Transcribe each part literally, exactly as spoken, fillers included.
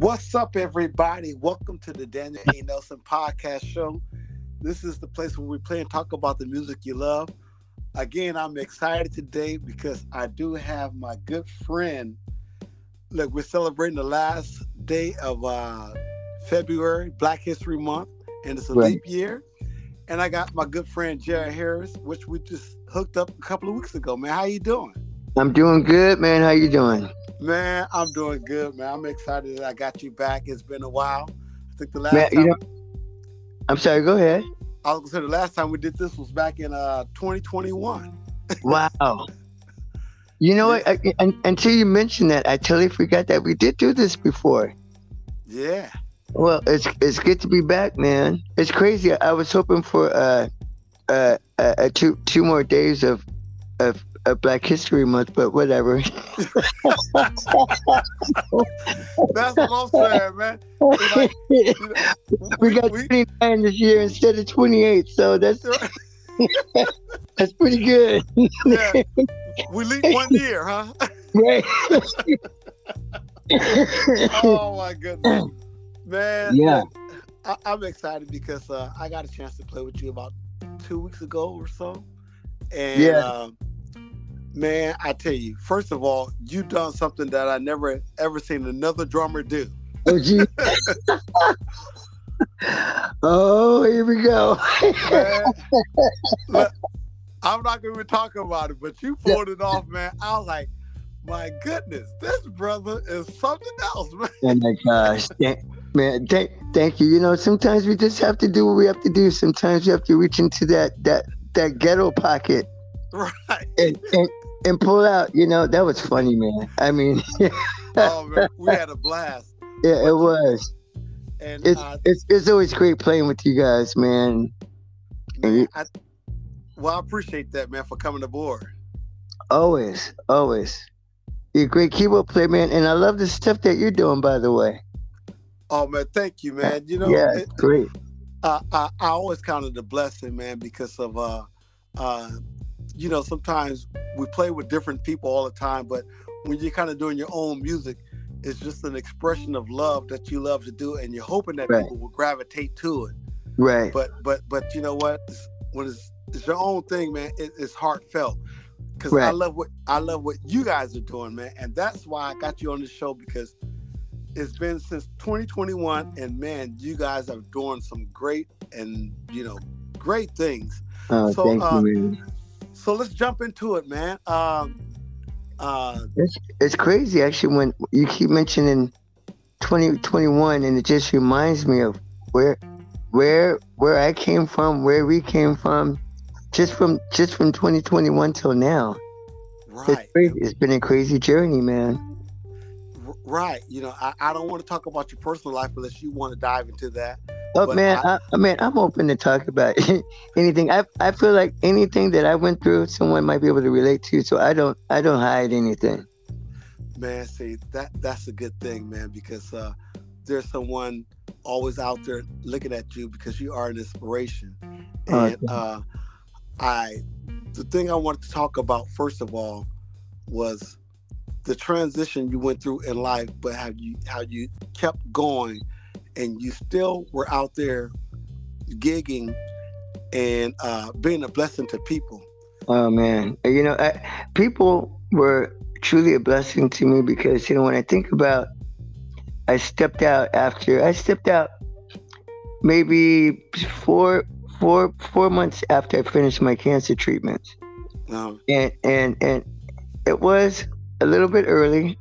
What's up, everybody? Welcome to the Daniel A. Nelson Podcast Show. This is the place where we play and talk about the music you love. Again, I'm excited today because I do have my good friend. Look, we're celebrating the last day of uh, February, Black History Month, and it's a Right. leap year. And I got my good friend Jared Harris, which we just hooked up a couple of weeks ago. Man, how you doing? I'm doing good, man. How you doing? Man, I'm doing good, man. I'm excited that I got you back. It's been a while. I think the last Man, time you know, I'm sorry. Go ahead. I was gonna say the last time we did this was back in uh twenty twenty-one. Wow. You know what? I, un, until you mentioned that, I totally forgot that we did do this before. Yeah. Well, it's it's good to be back, man. It's crazy. I was hoping for uh uh, uh, uh two two more days of of, of Black History Month, but whatever. That's what I'm saying, man. It's like, you know, we got we- twenty-nine this year instead of twenty-eight, so that's that's pretty good. yeah. We leap one year, huh? Right. Oh my goodness. Man, Yeah. look, I, I'm excited because uh, I got a chance to play with you about two weeks ago or so. And Yeah. uh, man, I tell you, first of all, you done something that I never ever seen another drummer do. Oh, gee. Oh, here we go. Man, look, I'm not gonna even talk about it, but you pulled it off, man. I was like, my goodness, this brother is something else, man. Oh my gosh. Thank, man, thank, thank you. You know, sometimes we just have to do what we have to do. Sometimes you have to reach into that that that ghetto pocket Right. and, and, and pull out. You know, that was funny, man. I mean, Oh man, we had a blast. yeah, it was. And It's, uh, it's it's always great playing with you guys, man. man, I, well, I appreciate that, man, for coming aboard. Always, always. You're a great keyboard player, man, and I love the stuff that you're doing, by the way. Oh man, thank you, man. You know, Yeah, it, it's great. uh, I I always counted a blessing, man, because of uh, uh, you know, sometimes we play with different people all the time, but when you're kind of doing your own music, it's just an expression of love that you love to do, and you're hoping that Right. people will gravitate to it. Right. But but but you know what? It's, when it's it's your own thing, man, it, it's heartfelt. Because I Right. love what I love what you guys are doing, man, and that's why I got you on the show, because it's been since twenty twenty-one, and man, you guys are doing some great and you know great things. Oh, So, thank uh, you, man. So let's jump into it, man. Um, uh, It's, it's crazy, actually, when you keep mentioning twenty twenty-one, and it just reminds me of where, where, where I came from, where we came from, just from just from twenty twenty-one till now. right, It's crazy. It's been a crazy journey, man. r- right. You know, I, I don't want to talk about your personal life unless you want to dive into that. Oh But man, I- I, I mean, I'm open to talk about anything. I I feel like anything that I went through, someone might be able to relate to. So I don't I don't hide anything. Man, see, that that's a good thing, man, because uh, there's someone always out there looking at you because you are an inspiration. Oh, And uh, I, the thing I wanted to talk about first of all was the transition you went through in life, but how you how you kept going, and you still were out there gigging and uh, being a blessing to people. Oh man, you know, I, people were truly a blessing to me because you know when I think about, I stepped out after I stepped out maybe four four four months after I finished my cancer treatment, Um, and and and it was a little bit early.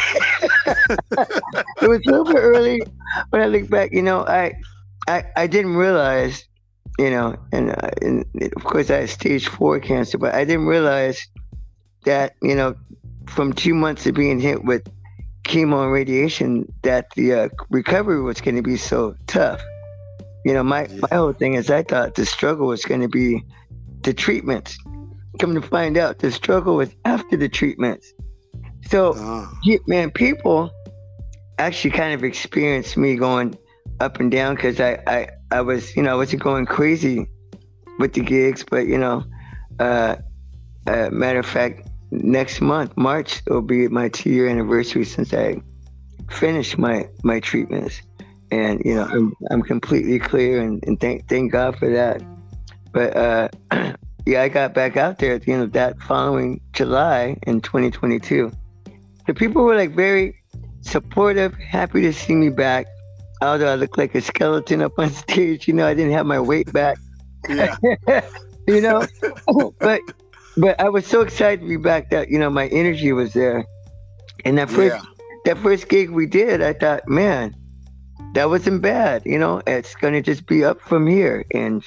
It was a little bit early, but I look back, you know, I I I didn't realize. You know, and, uh, and of course I had stage four cancer, but I didn't realize that, you know, from two months of being hit with chemo and radiation, that the uh, recovery was going to be so tough. You know, my, Yeah. my whole thing is I thought the struggle was going to be the treatments. Come to find out, the struggle was after the treatments. So, uh, yeah, man, people actually kind of experienced me going up and down because I, I, I was, you know, I wasn't going crazy with the gigs, but, you know, uh, uh, matter of fact, next month, March, will be my two-year anniversary since I finished my my treatments, and you know I'm, I'm completely clear, and, and thank thank God for that. But uh, yeah, I got back out there at the end of that following July in twenty twenty-two. The people were like very supportive, happy to see me back. Although I looked like a skeleton up on stage, you know, I didn't have my weight back. Yeah. You know, but but I was so excited to be back that, you know, my energy was there. And that first Yeah. that first gig we did, I thought, man, that wasn't bad. You know, it's gonna just be up from here, and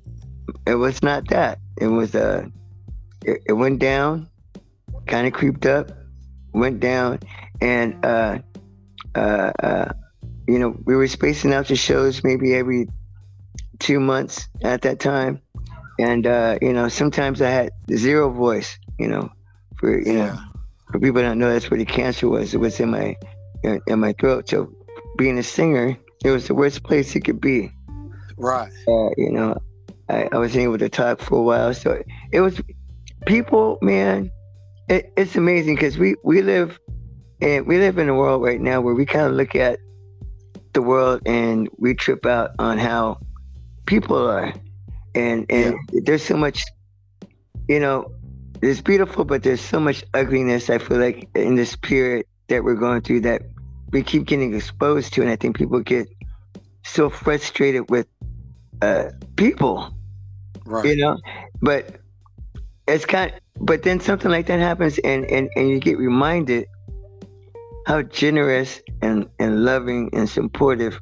it was not that. It was uh, it, it went down, kind of creeped up, went down, and uh, uh, uh, you know, we were spacing out the shows maybe every two months at that time, and uh, you know, sometimes I had zero voice. You know, for you Yeah. know, for people that don't know, that's where the cancer was. It was in my in, in my throat. So being a singer, it was the worst place it could be. Right. Uh, you know, I, I wasn't able to talk for a while. So it was people, man. It, it's amazing because we we live and we live in a world right now where we kind of look at the world and we trip out on how people are, and and Yeah. there's so much, you know, it's beautiful, but there's so much ugliness. I feel like in this period that we're going through that we keep getting exposed to, and I think people get so frustrated with uh, people, Right. you know. But it's kind. But then something like that happens, and and and you get reminded how generous and and loving and supportive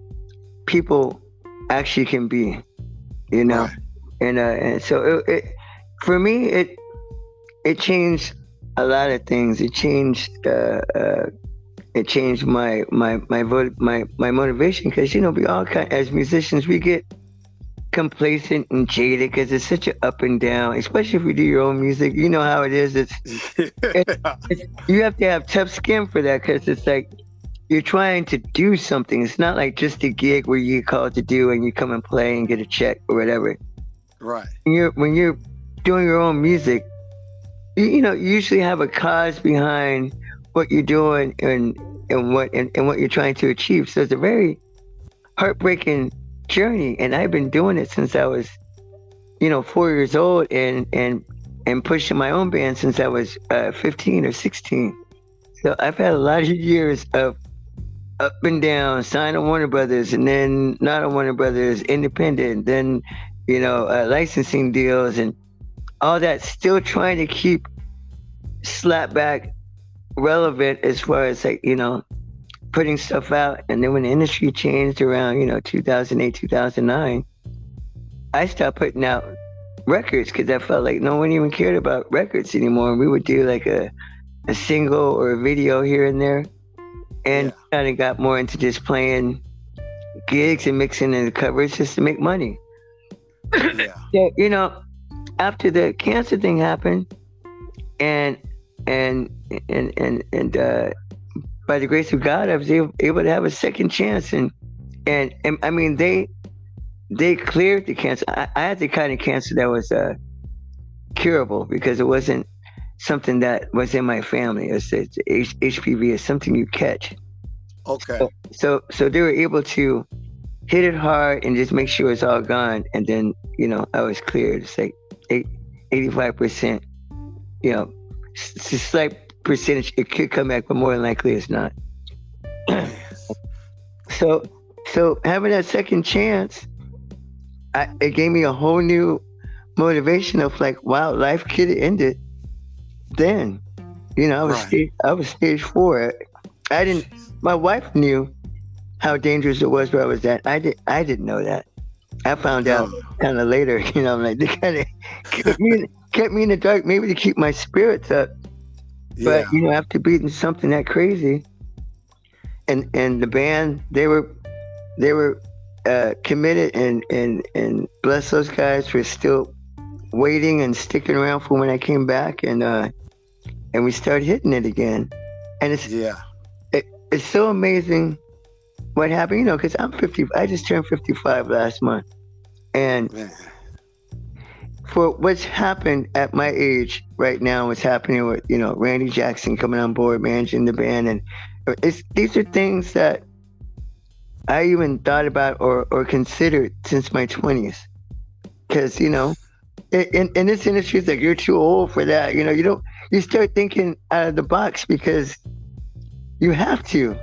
people actually can be, you know. Right. And uh, and so it, it for me it it changed a lot of things. It changed uh, uh, it changed my my my vote my my motivation, because you know we all kind as musicians we get complacent and jaded because it's such an up and down, especially if we do your own music. You know how it is. It's, it's, it's you have to have tough skin for that, because it's like you're trying to do something. It's not like just a gig where you get called to do and you come and play and get a check or whatever. Right. When you're when you're doing your own music, you, you know you usually have a cause behind what you're doing and and what and, and what you're trying to achieve. So it's a very heartbreaking journey, and I've been doing it since I was, you know, four years old, and and and pushing my own band since I was uh, fifteen or sixteen. So I've had a lot of years of up and down, signed on Warner Brothers, and then not on Warner Brothers, independent, then you know uh, licensing deals and all that. Still trying to keep Slapback relevant as far as like you know. putting stuff out. And then when the industry changed around, you know, two thousand eight, two thousand nine, I stopped putting out records because I felt like no one even cared about records anymore. We would do like a, a single or a video here and there, and Yeah. kind of got more into just playing gigs and mixing in the covers just to make money. Yeah. So, you know, after the cancer thing happened, and and and and and uh by the grace of God, I was able, able to have a second chance, and, and and I mean they they cleared the cancer. I, I had the kind of cancer that was uh, curable, because it wasn't something that was in my family. It's, it's H- HPV is something you catch. Okay. So, so so they were able to hit it hard and just make sure it's all gone, and then you know I was cleared. It's like eight, eighty-five percent. You know, it's a slight percentage it could come back, but more than likely it's not. so so having that second chance, I, it gave me a whole new motivation of like, wow, life could have ended then. You know, I was Right. stage, I was stage four. I didn't. My wife knew how dangerous it was where I was at. I did. I didn't know that. I found out Oh. kind of later. You know, I'm like they kind of kept me in, kept me in the dark, maybe to keep my spirits up. But Yeah. you know, after beating something that crazy, and and the band, they were they were uh, committed, and and and bless those guys for still waiting and sticking around for when I came back, and uh, and we started hitting it again, and it's Yeah. it, it's so amazing what happened, you know, because I'm fifty. I just turned fifty-five last month, and Man. for what's happened at my age right now, what's happening with, you know, Randy Jackson coming on board, managing the band, and it's these are things that I even thought about or or considered since my twenties. Because you know, in in this industry, it's like you're too old for that. You know, you don't. You start thinking out of the box because you have to.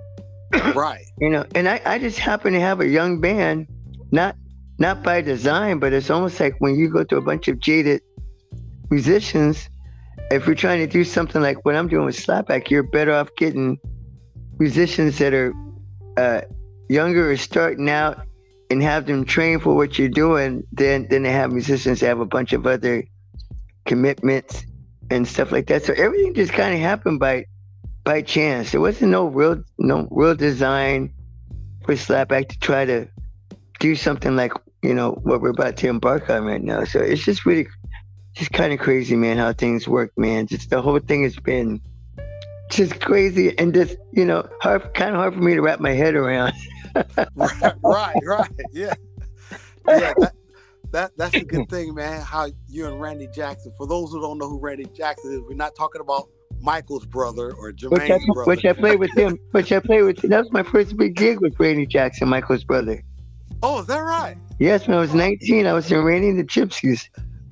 Right. You know, and I, I just happen to have a young band, not not by design, but it's almost like when you go to a bunch of jaded musicians, if you're trying to do something like what I'm doing with Slapback, you're better off getting musicians that are uh, younger or starting out and have them train for what you're doing than than to have musicians that have a bunch of other commitments and stuff like that. So everything just kind of happened by by chance. There wasn't no real no real design for Slapback to try to do something like, you know, what we're about to embark on right now. So it's just really just kind of crazy, man, how things work, man. Just the whole thing has been just crazy and just, you know, hard, kind of hard for me to wrap my head around. right, right, right, yeah, yeah. That, that that's a good thing, man. How you and Randy Jackson. For those who don't know who Randy Jackson is, we're not talking about Michael's brother or Jermaine's which I, brother. Which I played with him. Which I played with. That was my first big gig with Randy Jackson, Michael's brother. Oh, is that right? Yes, when I was nineteen, I was in Randy and the Gypsies.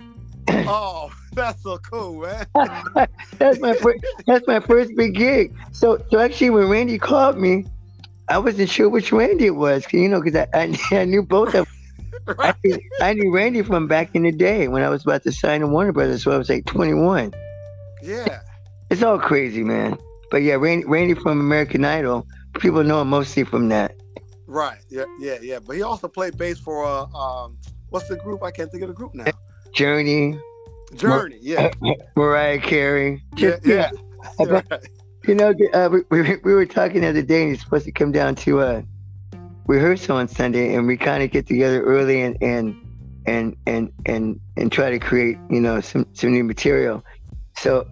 Oh, that's so cool, man. that's my first. That's my first big gig. So, so actually, when Randy called me, I wasn't sure which Randy it was, you know, because I, I I knew both of them. Right. I, knew, I knew Randy from back in the day when I was about to sign to Warner Brothers, so I was like twenty-one. Yeah. It's all crazy, man. But yeah, Randy, Randy from American Idol, people know him mostly from that. Right. Yeah, yeah, yeah. But he also played bass for uh, um, what's the group? I can't think of the group now. Journey. Journey. Yeah. Mariah Carey. Just, yeah. yeah. Right. You know, uh, we, we we were talking the other day, and he's supposed to come down to uh, rehearsal on Sunday, and we kind of get together early and and and and and and try to create, you know, some some new material. So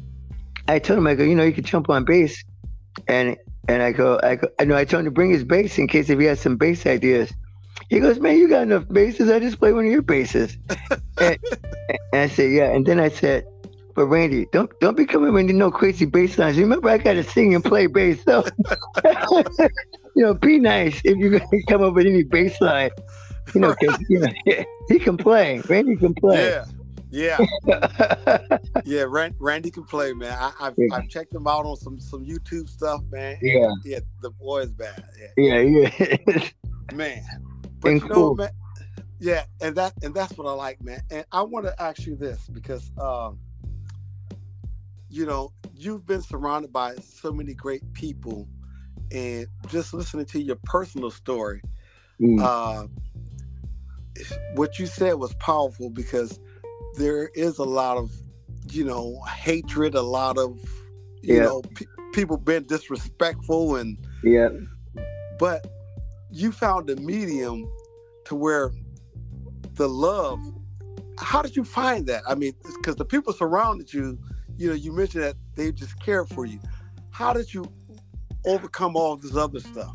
I told him, I go, you know, you could jump on bass, and and I go, I go, I know I told him to bring his bass in case if he has some bass ideas. He goes, man, you got enough basses. I just play one of your basses. and, and I said, yeah. And then I said, but Randy, don't don't be coming with no crazy bass lines. Remember, I got to sing and play bass. So, you know, be nice if you're going to come up with any bass line. You know, because you know, he can play. Randy can play. Yeah, yeah, yeah. Rand, Randy can play, man. I, I've yeah. I've checked him out on some some YouTube stuff, man. Yeah, yeah. The boy is bad. Yeah, yeah, yeah. Man, but and you cool. know, man. Yeah, and that and that's what I like, man. And I want to ask you this because, um, you know, you've been surrounded by so many great people, and just listening to your personal story, mm. uh, what you said was powerful because there is a lot of, you know, hatred, a lot of, you yeah. know, pe- people being disrespectful and yeah. But you found a medium to where the love. How did you find that? I mean, because the people surrounded you, you know, you mentioned that they just cared for you. How did you overcome all this other stuff?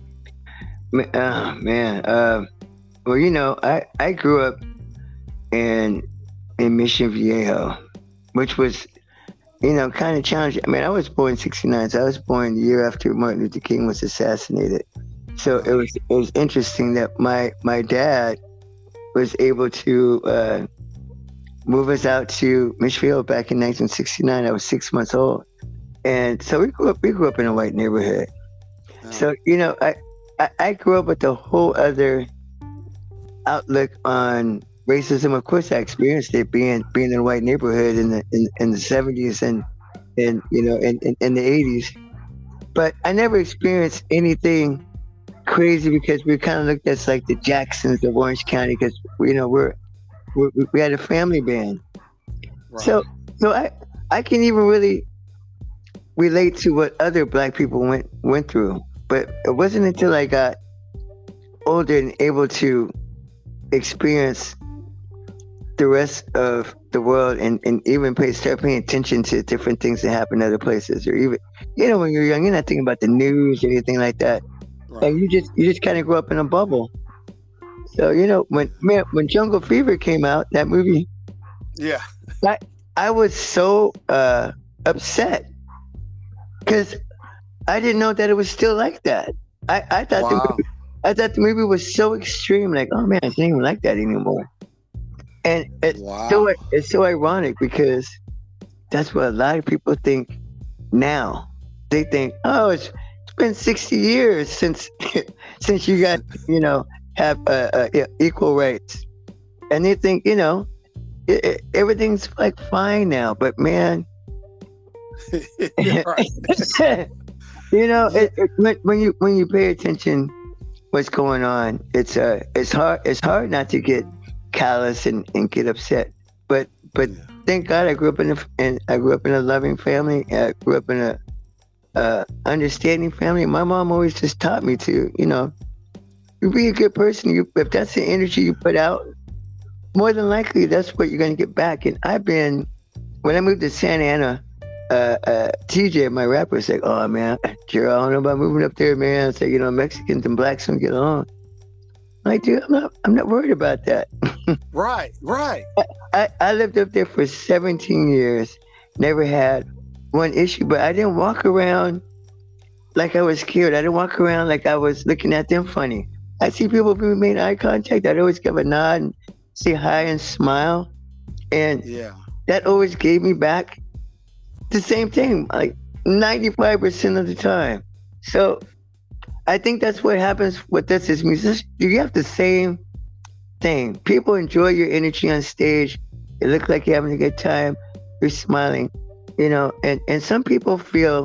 Oh, man, uh, well, you know, I I grew up in. in Mission Viejo, which was, you know, kind of challenging. I mean, I was born in sixty-nine, so I was born the year after Martin Luther King was assassinated. So it was it was interesting that my my dad was able to uh, move us out to Mission Viejo back in nineteen sixty-nine. I was six months old, and so we grew up we grew up in a white neighborhood. Oh. So you know, I, I I grew up with a whole other outlook on racism. Of course, I experienced it being being in a white neighborhood in the in, in the seventies and and you know in, in, in the eighties. But I never experienced anything crazy because we kind of looked at like the Jacksons of Orange County because you know we're, we're we had a family band. Right. So so I I can even really relate to what other black people went went through. But it wasn't until I got older and able to experience the rest of the world and, and even pay, start paying attention to different things that happen in other places, or even, you know, when you're young, you're not thinking about the news or anything like that. Right. And you just you just kind of grow up in a bubble. So, you know, when man, when Jungle Fever came out, that movie, yeah, I, I was so uh, upset because I didn't know that it was still like that. I, I thought the Wow. movie, I thought the movie was so extreme. Like, oh man, it's not even like that anymore. And it's so Wow. it's so ironic because that's what a lot of people think now. They think, oh, it's, it's been sixty years since since you got, you know, have uh, uh, e- equal rights, and they think, you know, it, it, everything's like fine now. But man, Right. you know, Yeah. it, it, when, when you when you pay attention, what's going on? It's uh, it's hard. It's hard not to get callous and, and get upset. But but Yeah. thank God I grew up in a and I grew up in a loving family. I grew up in a uh, understanding family. My mom always just taught me to, you know, you be a good person. You if that's the energy you put out, more than likely that's what you're gonna get back. And I've been when I moved to Santa Ana. Uh, uh, T J, my rapper, is like, "Oh man, Gerald, I don't know about moving up there, man." It's like, you know, Mexicans and blacks don't get along. I'm like, dude, I'm not, I'm not worried about that. Right. Right. I, I lived up there for seventeen years, never had one issue, but I didn't walk around like I was scared. I didn't walk around like I was looking at them funny. I see people who made eye contact. I'd always give a nod and say hi and smile, and Yeah. that always gave me back the same thing, like ninety-five percent of the time. So I think that's what happens with us as musicians. You have the same thing. People enjoy your energy on stage. It looks like you're having a good time. You're smiling, you know. And, and some people feel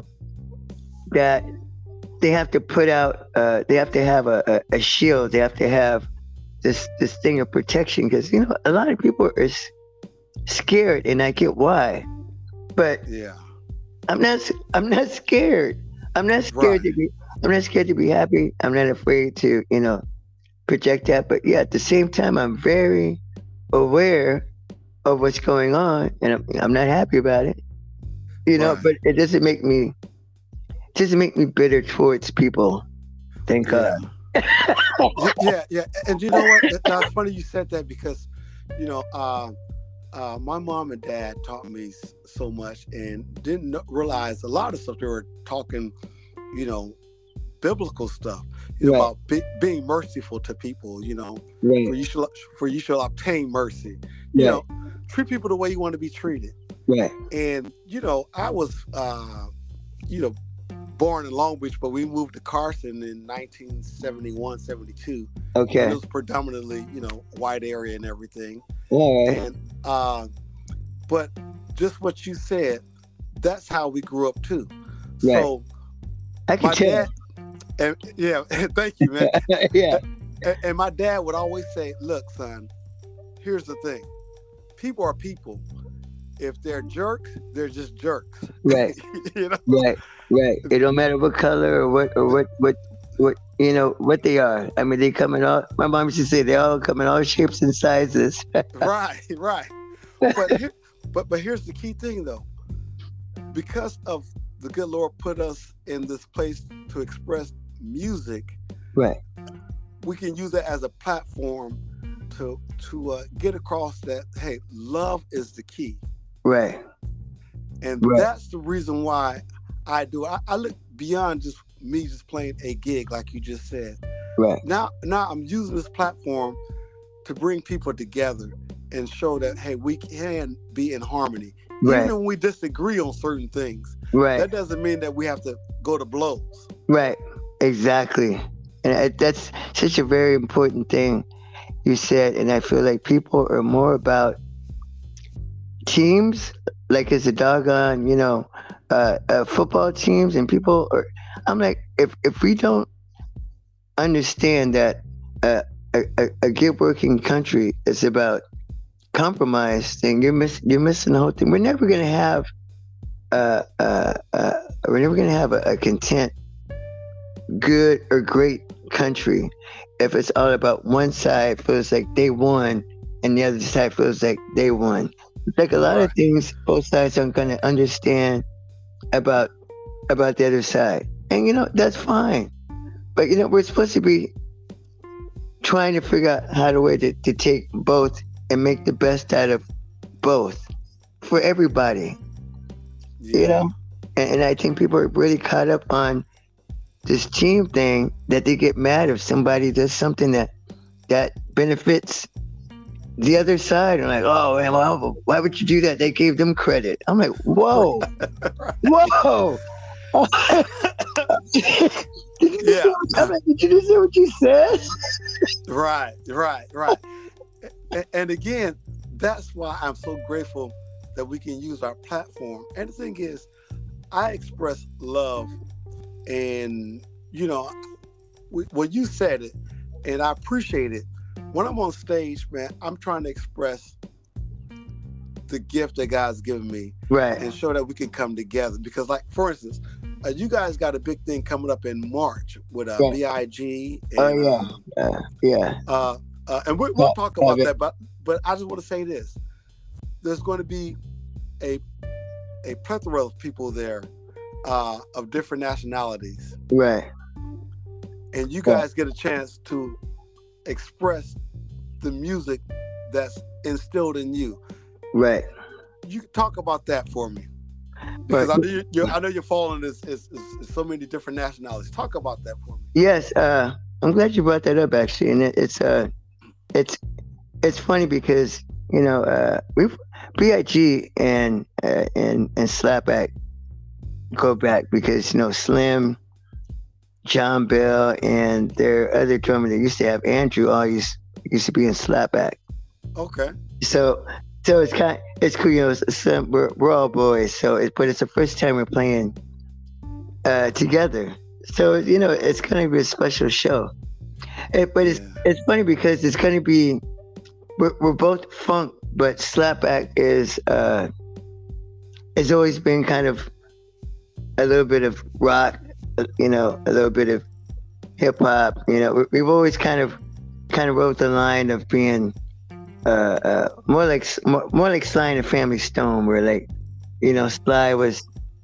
that they have to put out, uh, they have to have a, a, a shield. They have to have this this thing of protection because, you know, a lot of people are s- scared, and I get why. But Yeah. I'm not. I'm not scared. I'm not scared Right. to be. I'm not scared to be happy. I'm not afraid to, you know, project that. But yeah, at the same time, I'm very aware of what's going on, and I'm, I'm not happy about it. You know, Right. but it doesn't make me. It doesn't make me bitter towards people. Thank God. Yeah. Y- Yeah. Yeah. And you know what? It- Now it's funny you said that because, you know, uh, uh, my mom and dad taught me s- so much and didn't kn- realize a lot of stuff they were talking, you know, biblical stuff, you know, Right. about be, being merciful to people, you know, for Right. you shall for you shall obtain mercy, you Right. know, treat people the way you want to be treated. Right. And you know, I was, uh, you know, born in Long Beach, but we moved to Carson in nineteen seventy-one, seventy-two, and it Okay. was predominantly, you know, white area and everything. All right. And uh, but just what you said, that's how we grew up too. Right. So I can my tell. dad, and yeah, thank you, man. Yeah. And, and my dad would always say, "Look, son, here's the thing: people are people. If they're jerks, they're just jerks." Right. You know? Right, right. It don't matter what color or what or what what what you know what they are. I mean, they come in all. My mom used to say they all come in all shapes and sizes. Right, right. But here, but but here's the key thing though. Because of the good Lord put us in this place to express music, Right, we can use it as a platform to to uh, get across that hey, love is the key, right, and right, that's the reason why I do. I, I look beyond just me just playing a gig, like you just said. right, Now, now I'm using this platform to bring people together and show that hey, we can be in harmony, right, even when we disagree on certain things. right, That doesn't mean that we have to go to blows. right. Exactly. And I, that's such a very important thing you said. And I feel like people are more about teams, like it's a doggone, you know, uh, uh, football teams, and people are. I'm like, if if we don't understand that uh, a, a, a good working country is about compromise, then you're miss you're missing the whole thing. We're never gonna have uh, uh, uh, we're never gonna have a, a content, good or great country if it's all about one side feels like they won and the other side feels like they won. It's like a lot Right. of things both sides aren't gonna understand about about the other side, and you know that's fine. But you know we're supposed to be trying to figure out how to way to, to take both and make the best out of both for everybody. Yeah. You know, and, and I think people are really caught up on this team thing that they get mad if somebody does something that that benefits the other side. And like, oh man, well, why would you do that? They gave them credit. I'm like, whoa, whoa. did you Yeah. I'm like, did you just hear what you said? Right, right, right. and, and again, that's why I'm so grateful that we can use our platform. And the thing is, I express love, and you know, when you said it, and I appreciate it. When I'm on stage, man, I'm trying to express the gift that God's given me, Right, and show that we can come together. Because, like, for instance, uh, you guys got a big thing coming up in March with uh, yeah. B I G. And, Oh yeah, um, uh, yeah. uh, uh, and we, we'll Yeah, talk about yeah. that. But but I just want to say this: there's going to be a a plethora of people there uh, of different nationalities, Right, and you Yeah. guys get a chance to express the music that's instilled in you. right. You talk about that for me, because Right. I know you, you I know you're following is, is, is, is so many different nationalities. Talk about that for me. Yes, uh, I'm glad you brought that up actually, and it, it's uh, it's it's funny because you know uh, we've B I G and uh, and and Slapback go back because you know Slim, John Bell, and their other drummer that used to have Andrew always used to be in Slapback. Okay. So so it's kind it's cool, you know. It's, it's, uh, we're we're all boys, so it, but it's the first time we're playing uh, together. So you know it's gonna be a special show. It, but it's Yeah. it's funny because it's gonna be we're, we're both funk, but Slapback is uh has always been kind of a little bit of rock, uh, you know, a little bit of hip hop. You know, we, we've always kind of kind of wrote the line of being uh, uh more like more, more like Sly and the Family Stone, where like you know Sly was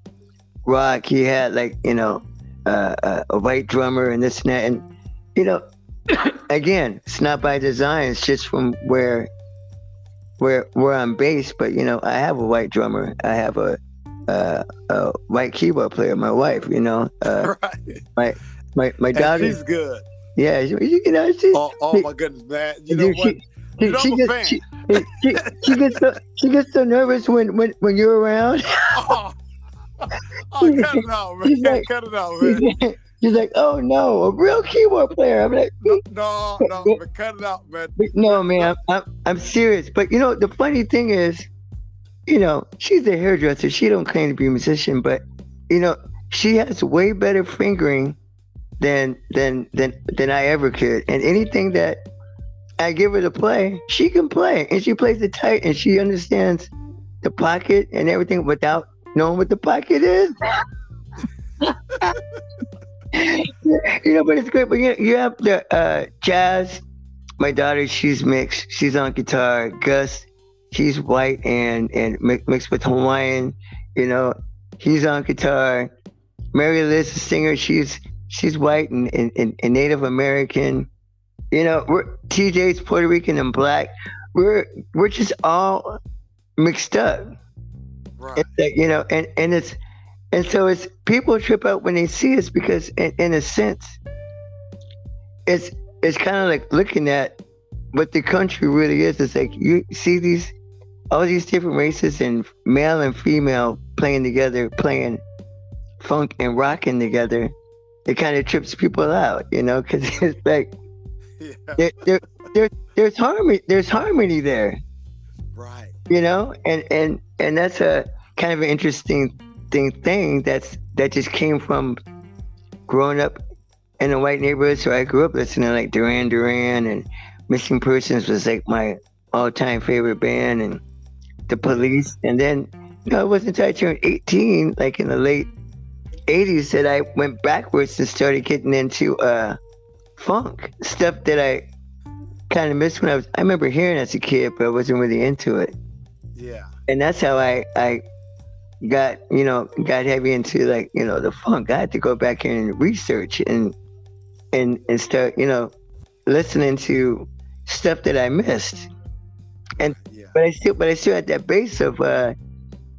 rock, he had like you know uh, uh, a white drummer and this and that, and you know. Again, it's not by design. It's just from where, where, where I'm based. But you know, I have a white drummer. I have a, uh, a white keyboard player. My wife, you know, uh, Right. my my my And daughter. she's good. Yeah, she, you know, she, Oh, oh my goodness, man. You know Dude, what? she- You know, she, I'm a gets fan. she, she, she gets so she gets so nervous when when when you're around. Oh, oh, cut it out, man. She's like- Cut it out, man. She's, she's like, oh no, a real keyboard player. I'm like, No, no, no, man, cut it out, man. no, man, I'm, I'm I'm serious. But you know, the funny thing is, you know, she's a hairdresser. She don't claim to be a musician, but you know, she has way better fingering than than than than I ever could. And anything that I give her to play, she can play, and she plays it tight, and she understands the pocket and everything without knowing what the pocket is. You know, but it's great. But you, you have the uh, Jazz, my daughter, she's mixed. She's on guitar. Gus, she's white and and mi- mixed with Hawaiian. You know, he's on guitar. Mary Liz, the singer, she's she's white and, and, and, and Native American. You know, we're T J's Puerto Rican and black. We're we're just all mixed up. Right. It's like, you know, and, and it's and so it's people trip out when they see us because in, in a sense it's it's kind of like looking at what the country really is. It's like you see these all these different races and male and female playing together, playing funk and rocking together. It kind of trips people out, you know, because it's like Yeah. there, there, there, there's harmony. There's harmony there, Right. you know, and and and that's a kind of an interesting thing thing that's that just came from growing up in a white neighborhood. So I grew up listening to like Duran Duran, and Missing Persons was like my all-time favorite band, and The Police. And then, you know, it wasn't until I turned eighteen, like in the late eighties, that I went backwards and started getting into uh funk stuff that I kind of missed when I was. I remember hearing as a kid, but I wasn't really into it. Yeah. And that's how I I got you know got heavy into like you know the funk. I had to go back and research and and and start you know listening to stuff that I missed. And Yeah. but I still but I still had that base of uh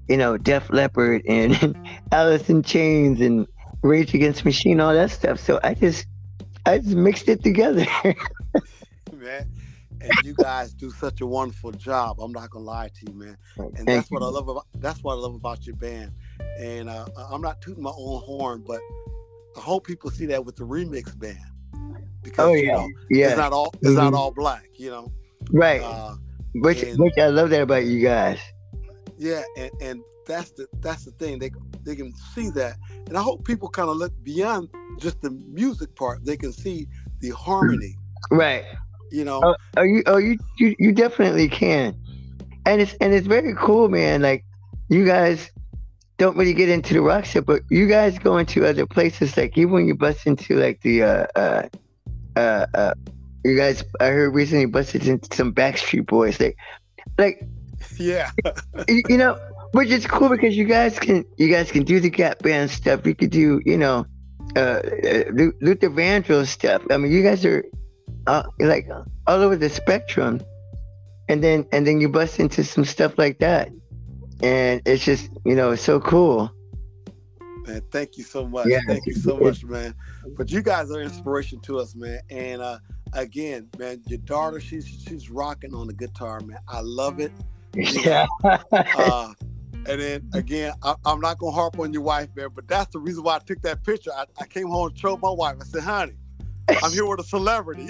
you know, Def Leppard and Alice in Chains and Rage Against the Machine, all that stuff. So I just I just mixed it together. Man. And you guys do such a wonderful job. I'm not gonna lie to you, man. And Thank that's you. what I love about that's what I love about your band. And uh, I'm not tooting my own horn, but I hope people see that with the remix band because Oh you yeah, know yeah. it's not all it's not Mhm. all black, you know. Right. Uh, Which and which I love that about you guys. yeah, and, and that's the that's the thing. They they can see that, and I hope people kind of look beyond just the music part. They can see the harmony, Right. you know. Oh, oh you oh you, you you definitely can. And it's and it's very cool, man. Like you guys don't really get into the rock stuff, but you guys go into other places. Like even when you bust into like the uh uh uh, uh you guys I heard recently busted into some Backstreet Boys. Like like Yeah, you, you know, which is cool because you guys can you guys can do the Gap Band stuff. You could do you know uh, uh Lu- Luther Vandross stuff. I mean, you guys are uh, like all over the spectrum, and then and then you bust into some stuff like that, and it's just you know it's so cool. man. Thank you so much. Yeah, Thank you so it's, much, man. But you guys are inspiration to us, man. And uh, again, man, your daughter, she's she's rocking on the guitar, man. I love it. You yeah. know. Uh, and then again, I, I'm not gonna harp on your wife, man, but that's the reason why I took that picture. I, I came home and told my wife. I said, "Honey, I'm here with a celebrity."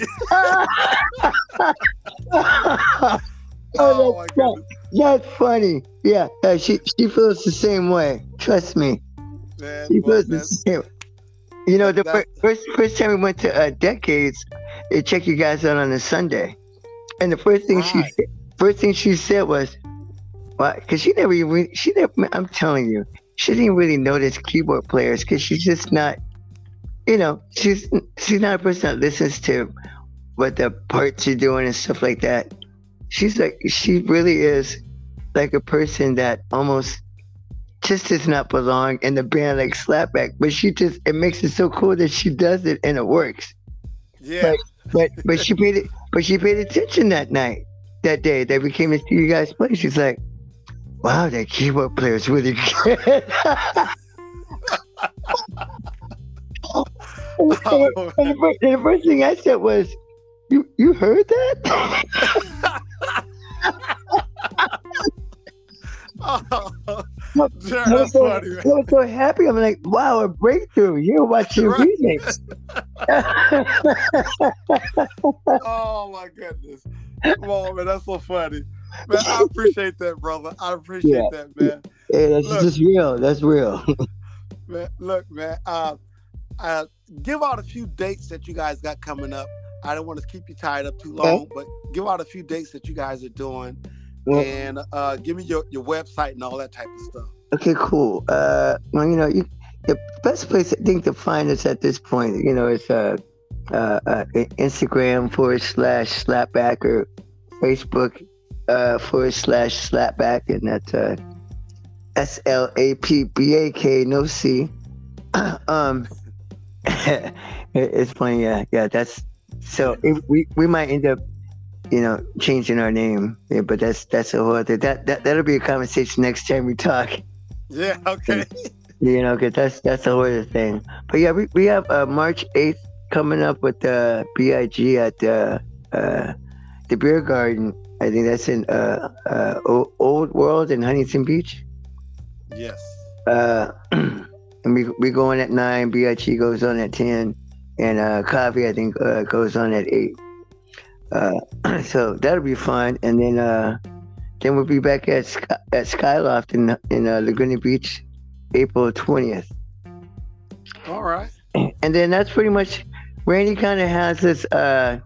oh, Oh my that's, goodness, that's funny. Yeah, uh, she she feels the same way. Trust me, man. she Well, feels the man, same. You know, the that, fir- first first time we went to uh, Decades, they checked you guys out on a Sunday, and the first thing she right. said, first thing she said was, "Why?" Because she never even she never. I'm telling you, she didn't really notice keyboard players because she's just not. You know, she's she's not a person that listens to what the parts are doing and stuff like that. She's like she really is like a person that almost just does not belong in the band like Slapback, but she just it makes it so cool that she does it and it works. Yeah, But but but she paid it but she paid attention that night, that day that we came to see you guys play. She's like, wow, that keyboard player is really good. and, and, oh, and the first, and the first thing I said was, You you heard that? oh, I Jared, was that's so, funny, man. I was so happy. I'm like, wow, a breakthrough. You're watching Right. remix. Oh my goodness. Come on, man, that's so funny. Man, I appreciate that, brother. I appreciate Yeah. that, man. Hey, that's Look. just real. That's real. Man, look, man. Uh, uh, give out a few dates that you guys got coming up. I don't want to keep you tied up too long, but give out a few dates that you guys are doing, Well, and uh, give me your, your website and all that type of stuff. okay, cool. Uh, well, you know, you, the best place I think to find us at this point, you know, is uh, uh, uh Instagram forward slash slapback or Facebook uh, forward slash slapback, and that's uh, S L A P B A K, no C. um, it, it's funny, yeah, yeah. That's so it, we we might end up, you know, changing our name, yeah, but that's that's a whole other that that that'll be a conversation next time we talk. Yeah, okay. You know, cause that's that's a whole other thing. But yeah, we we have uh, March eighth coming up with uh, B I G at uh, uh, the Beer Garden. I think that's in uh, uh, O- Old World in Huntington Beach. Yes. Uh, and we we go in at nine. B I G goes on at ten, and uh, Coffee I think uh, goes on at eight. Uh, so that'll be fun. And then uh, then we'll be back at Sky, at Skyloft in in uh, Laguna Beach, April twentieth. All right. And then that's pretty much. Randy kind of has this uh,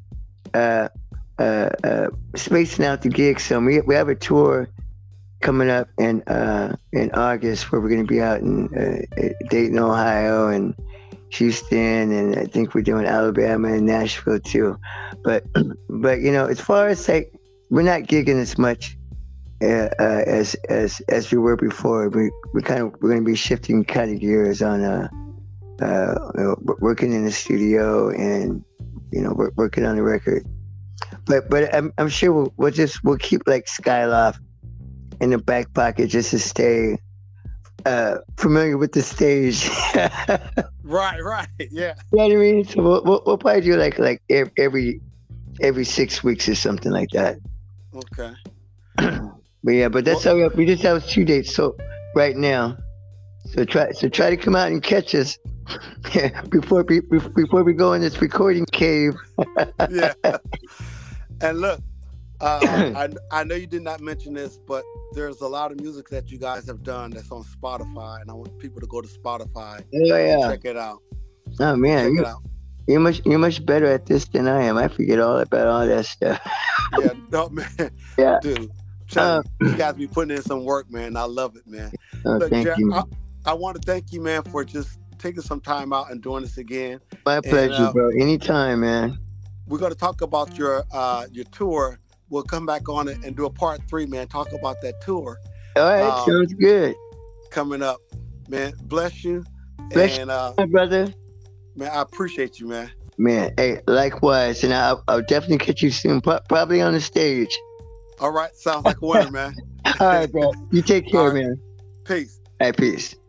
uh, uh, uh, spacing out the gigs. So we we have a tour coming up in uh, in August where we're going to be out in uh, Dayton, Ohio, and Houston, and I think we're doing Alabama and Nashville too. But but you know, as far as like we're not gigging as much uh, uh, as as as we were before. We we kind of we're going to be shifting kind of gears on uh, uh, you know, working in the studio and you know we're working on the record. But but I'm I'm sure we'll, we'll just we'll keep like Skyloft in the back pocket just to stay uh, familiar with the stage. Right, right, yeah. You know what I mean? So we'll, we'll, we'll probably do like like ev- every every six weeks or something like that. Okay. But yeah, but that's Well, how we, we just have two dates. So right now, so try so try to come out and catch us before we before we go in this recording cave. yeah. And look, uh, I I know you did not mention this, but there's a lot of music that you guys have done that's on Spotify, and I want people to go to Spotify Oh and yeah. check it out. Oh man, Check you, it out. you're much you're much better at this than I am. I forget all about all that stuff. Yeah, no man, Yeah. dude. Tell you, you guys be putting in some work, man. I love it, man. Oh, Look, thank Jared, you. I, I want to thank you, man, for just taking some time out and doing this again. My And pleasure, uh, bro. Anytime, man. we're going to talk about your uh, your tour. We'll come back on it and do a part three, man. Talk about that tour All right, uh, sounds good. coming up, man. Bless you, Bless and uh, My brother. man, I appreciate you, man. Man, hey, likewise, and I'll, I'll definitely catch you soon, pro- probably on the stage. All right, sounds like a winner, man. All right, bro. You take care, All right. man. Peace. All right, peace.